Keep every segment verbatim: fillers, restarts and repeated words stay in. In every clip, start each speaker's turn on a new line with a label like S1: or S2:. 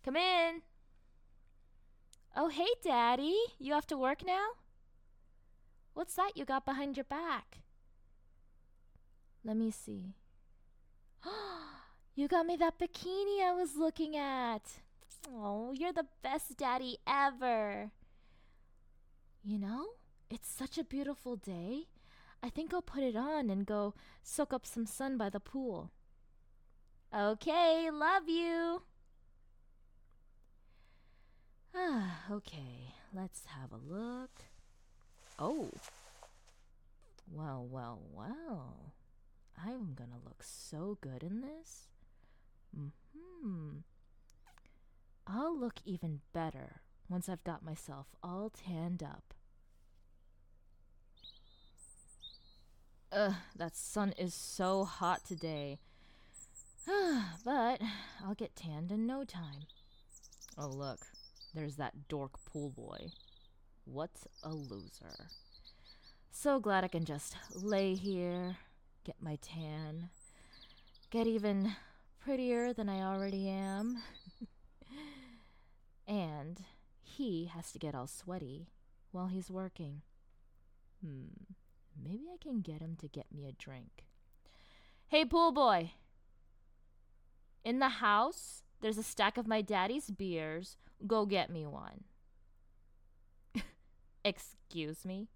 S1: Come in. Oh, hey, Daddy. You off to work now? What's that you got behind your back? Let me see. You got me that bikini I was looking at. Oh, you're the best daddy ever. You know, it's such a beautiful day. I think I'll put it on and go soak up some sun by the pool. Okay, love you. Ah, okay, let's have a look. Oh. Well, well, well. I'm gonna look so good in this. Hmm. I'll look even better once I've got myself all tanned up. Ugh, that sun is so hot today. But I'll get tanned in no time. Oh, look. There's that dork pool boy. What a loser. So glad I can just lay here, get my tan, get even prettier than I already am. And he has to get all sweaty while he's working. Hmm, maybe I can get him to get me a drink. Hey, pool boy. In the house, there's a stack of my daddy's beers. Go get me one. Excuse me?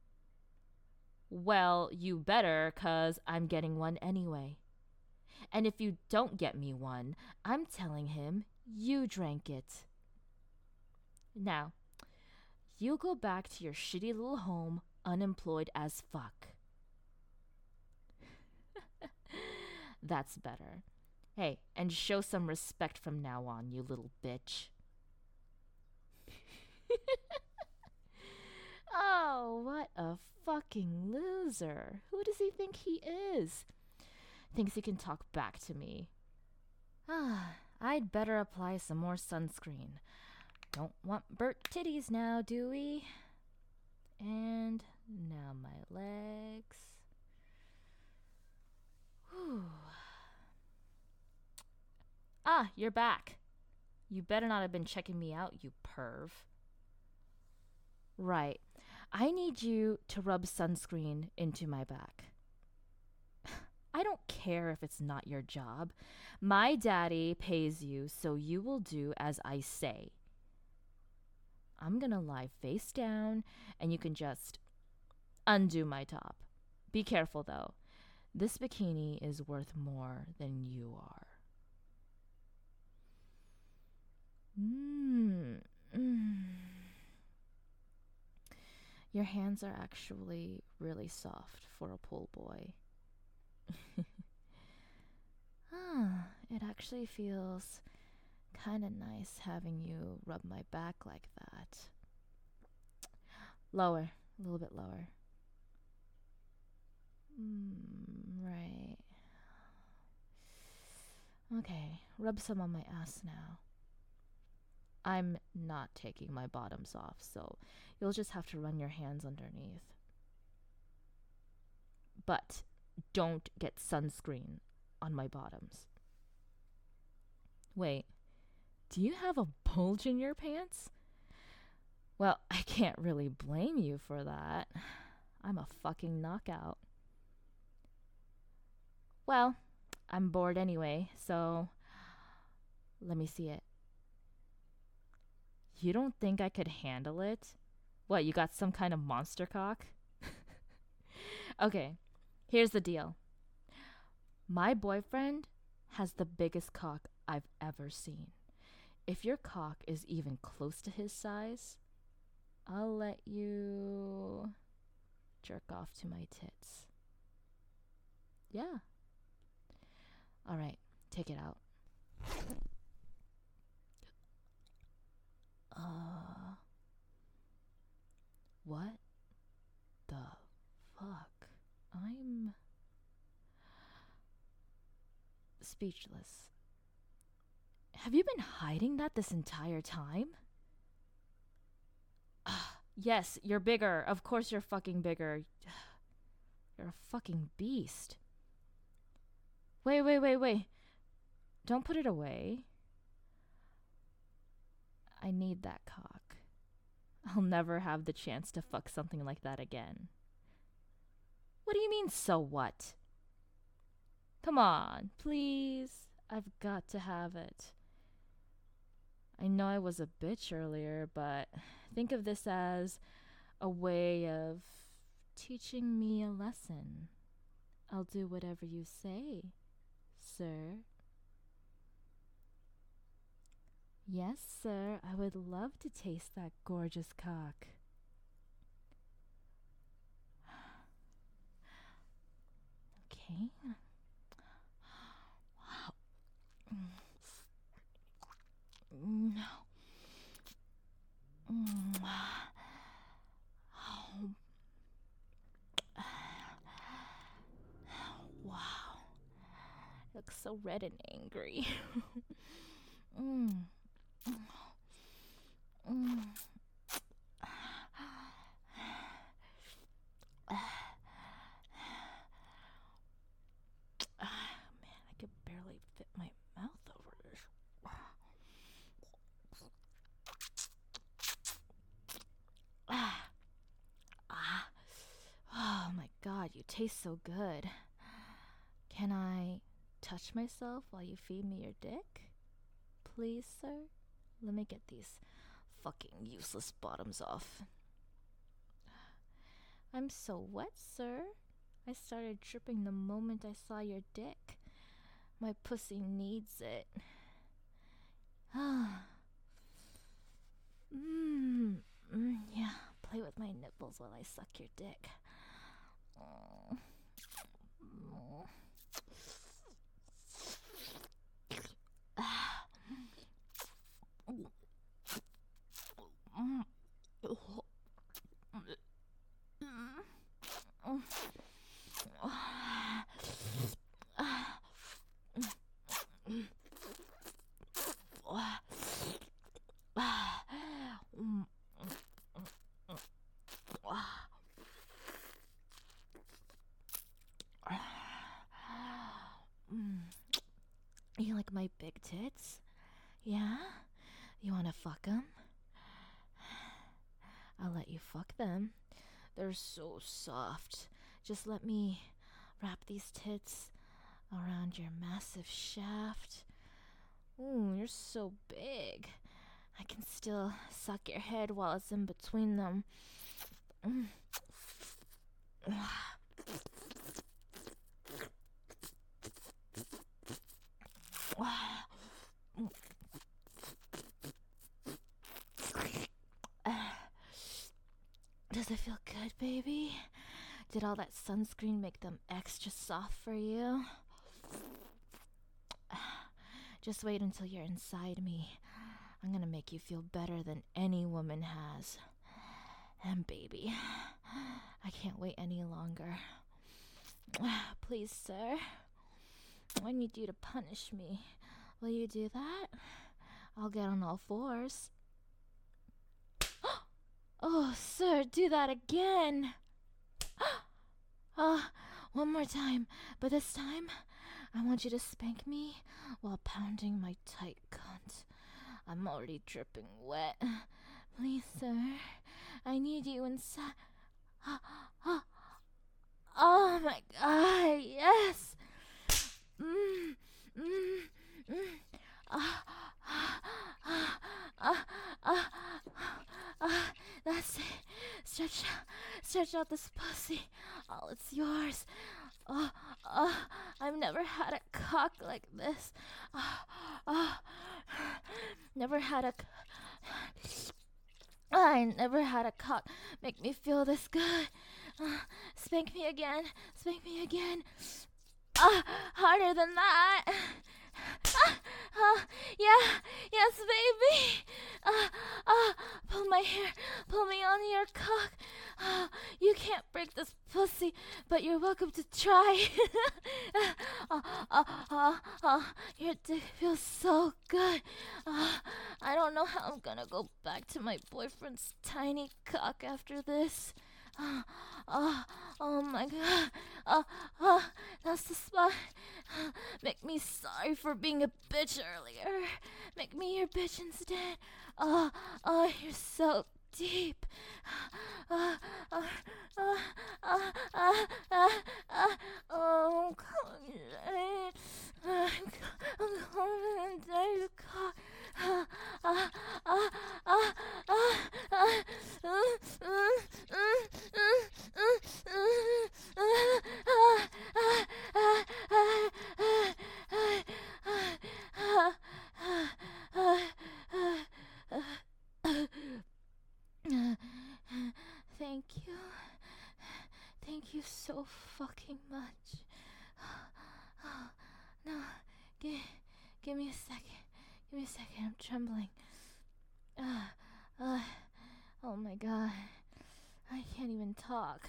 S1: Well, you better, 'cause I'm getting one anyway. And if you don't get me one, I'm telling him you drank it. Now, you go back to your shitty little home, unemployed as fuck. That's better. Hey, and show some respect from now on, you little bitch. Oh, what a fucking loser. Who does he think he is? Thinks he can talk back to me. Ah, I'd better apply some more sunscreen. Don't want burnt titties now, do we? And now my legs. Whew. Ah, you're back. You better not have been checking me out, you perv. Right. I need you to rub sunscreen into my back. I don't care if it's not your job. My daddy pays you, so you will do as I say. I'm gonna lie face down, and you can just undo my top. Be careful, though. This bikini is worth more than you are. Mmm. Mm. Your hands are actually really soft for a pool boy. Ah, it actually feels kind of nice having you rub my back like that. Lower, a little bit lower. Mm, right. Okay, rub some on my ass now. I'm not taking my bottoms off, so you'll just have to run your hands underneath. But don't get sunscreen on my bottoms. Wait, do you have a bulge in your pants? Well, I can't really blame you for that. I'm a fucking knockout. Well, I'm bored anyway, so let me see it. You don't think I could handle it? What, you got some kind of monster cock? Okay, here's the deal. My boyfriend has the biggest cock I've ever seen. If your cock is even close to his size, I'll let you jerk off to my tits. Yeah. All right, take it out. Uh, what the fuck? I'm speechless. Have you been hiding that this entire time? Ah, yes, you're bigger. Of course you're fucking bigger. You're a fucking beast. Wait, wait, wait, wait. Don't put it away. I need that cock. I'll never have the chance to fuck something like that again. What do you mean, so what? Come on, please. I've got to have it. I know I was a bitch earlier, but think of this as a way of teaching me a lesson. I'll do whatever you say, sir. Yes, sir, I would love to taste that gorgeous cock. Okay. Wow. No. Mm. Oh. Wow. Looks so red and angry. mm. Mm. Man, I could barely fit my mouth over this. Ah. Ah. Oh my God, you taste so good. Can I touch myself while you feed me your dick? Please, sir? Let me get these fucking useless bottoms off. I'm so wet, sir. I started dripping the moment I saw your dick. My pussy needs it. Ah. Mmm. Mm, yeah, play with my nipples while I suck your dick. Mm. Mm. Ah. Mm. Mm. Mm. You like my big tits? Yeah? You wanna fuck 'em? I'll let you fuck them. They're so soft. Just let me wrap these tits around your massive shaft. Ooh, you're so big. I can still suck your head while it's in between them. Mm. Does it feel good, baby? Did all that sunscreen make them extra soft for you? Just wait until you're inside me. I'm gonna make you feel better than any woman has. And baby, I can't wait any longer. Please, sir, I need you to punish me. Will you do that? I'll get on all fours. Oh, sir, do that again. Ah, uh, one more time, but this time I want you to spank me while pounding my tight cunt. I'm already dripping wet. Please, sir, I need you inside. Oh, oh, oh my God, yes. Mm, mm, mm. Ah, ah, ah, ah, ah, ah, that's it. Stretch out, stretch out this pussy. All it's yours. Oh, oh, I've never had a cock like this. Oh, oh, never had a. I never had a cock make me feel this good. Uh, spank me again. Spank me again. Ah, uh, harder than that. Ah, uh, yeah, yes, baby. Ah, uh, ah, uh, pull my hair, pull me on your cock. Uh, you can't break this pussy, but you're welcome to try. uh, uh, uh, uh, your dick feels so good. Uh, I don't know how I'm gonna go back to my boyfriend's tiny cock after this. Ah, ah, oh my god. Ah, ah, that's the spot. Make me sorry for being a bitch earlier. Make me your bitch instead. Oh, oh, you're so deep. Ah, ah, ah, ah, ah, ah, ah. Oh, come on. I'm coming inside the car. Ah, ah, ah, ah, ah, ah. Uh, uh, uh, uh, uh, uh, uh, ah, ah, ah, ah, ah, ah, ah, ah. Thank you. Thank you so fucking much. No, give, give me a second. Give me a second. I'm trembling. Uh, uh, oh my god. I can't even talk.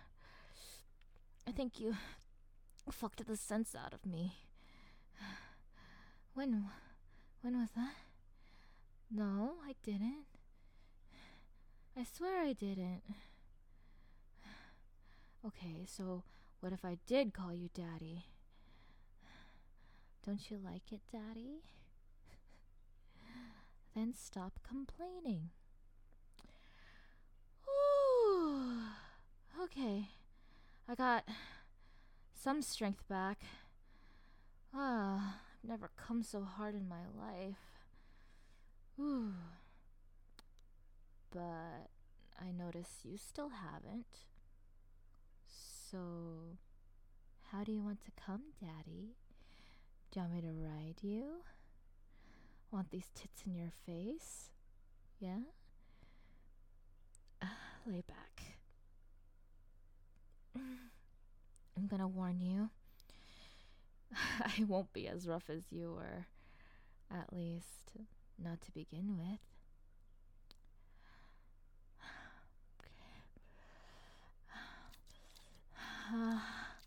S1: I think you fucked the sense out of me. When, when was that? No, I didn't. I swear I didn't. Okay, so what if I did call you Daddy? Don't you like it, Daddy? Then stop complaining. Ooh. Okay. I got some strength back. Ah, I've never come so hard in my life. Ooh. But I notice you still haven't. So, how do you want to come, Daddy? Do you want me to ride you? Want these tits in your face? Yeah? Uh, lay back. I'm gonna warn you. I won't be as rough as you were. At least, not to begin with. Uh,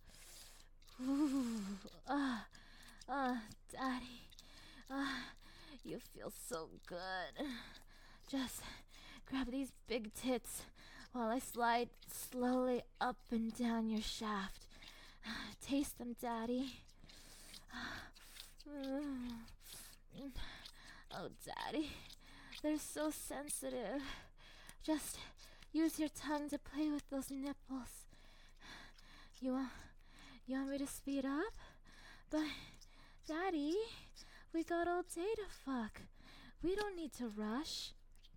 S1: ooh, ah, ah, Daddy. Ah, you feel so good. Just grab these big tits while I slide slowly up and down your shaft. Taste them, Daddy. Oh, Daddy, they're so sensitive. Just use your tongue to play with those nipples. You want, you want me to speed up? But, Daddy, we got all day to fuck. We don't need to rush.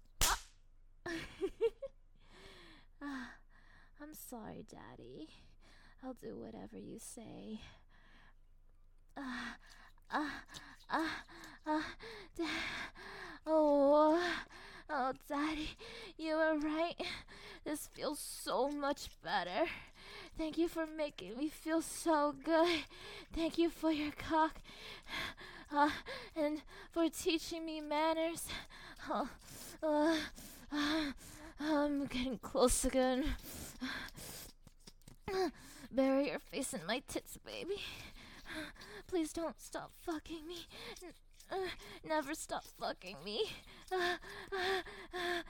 S1: Ah, I'm sorry, Daddy. I'll do whatever you say. Ah, ah, ah, ah, da- oh, oh, Daddy, you were right. This feels so much better. Thank you for making me feel so good. Thank you for your cock, uh, and for teaching me manners. Uh, uh, uh, I'm getting close again. Bury your face in my tits, baby. Please don't stop fucking me. N- uh, never stop fucking me. Uh, uh, uh,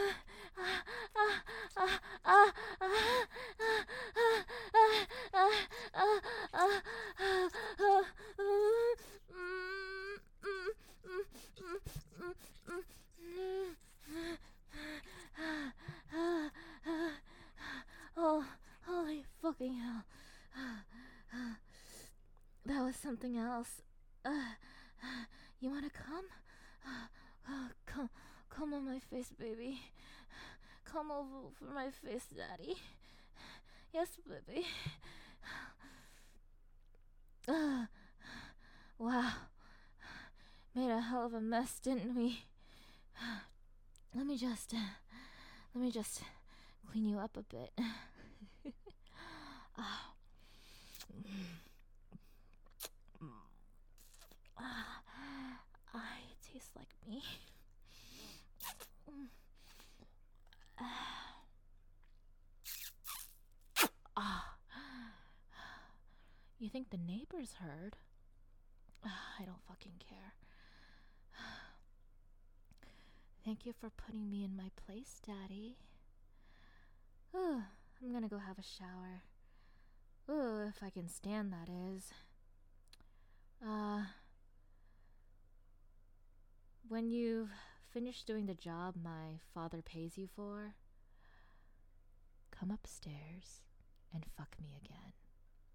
S1: Oh, holy fucking hell. That was something else. Uh, you wanna come? Uh, come, come on my face, baby. Come over for my face, Daddy. Yes, baby. Uh, wow. Made a hell of a mess, didn't we? Let me just, uh, let me just clean you up a bit. Oh. Ah, I taste like me. Ah. You think the neighbors heard? I don't fucking care. Thank you for putting me in my place, Daddy. Ooh, I'm gonna go have a shower. Ooh, if I can stand, that is. Uh, when you've finished doing the job my father pays you for, come upstairs and fuck me again.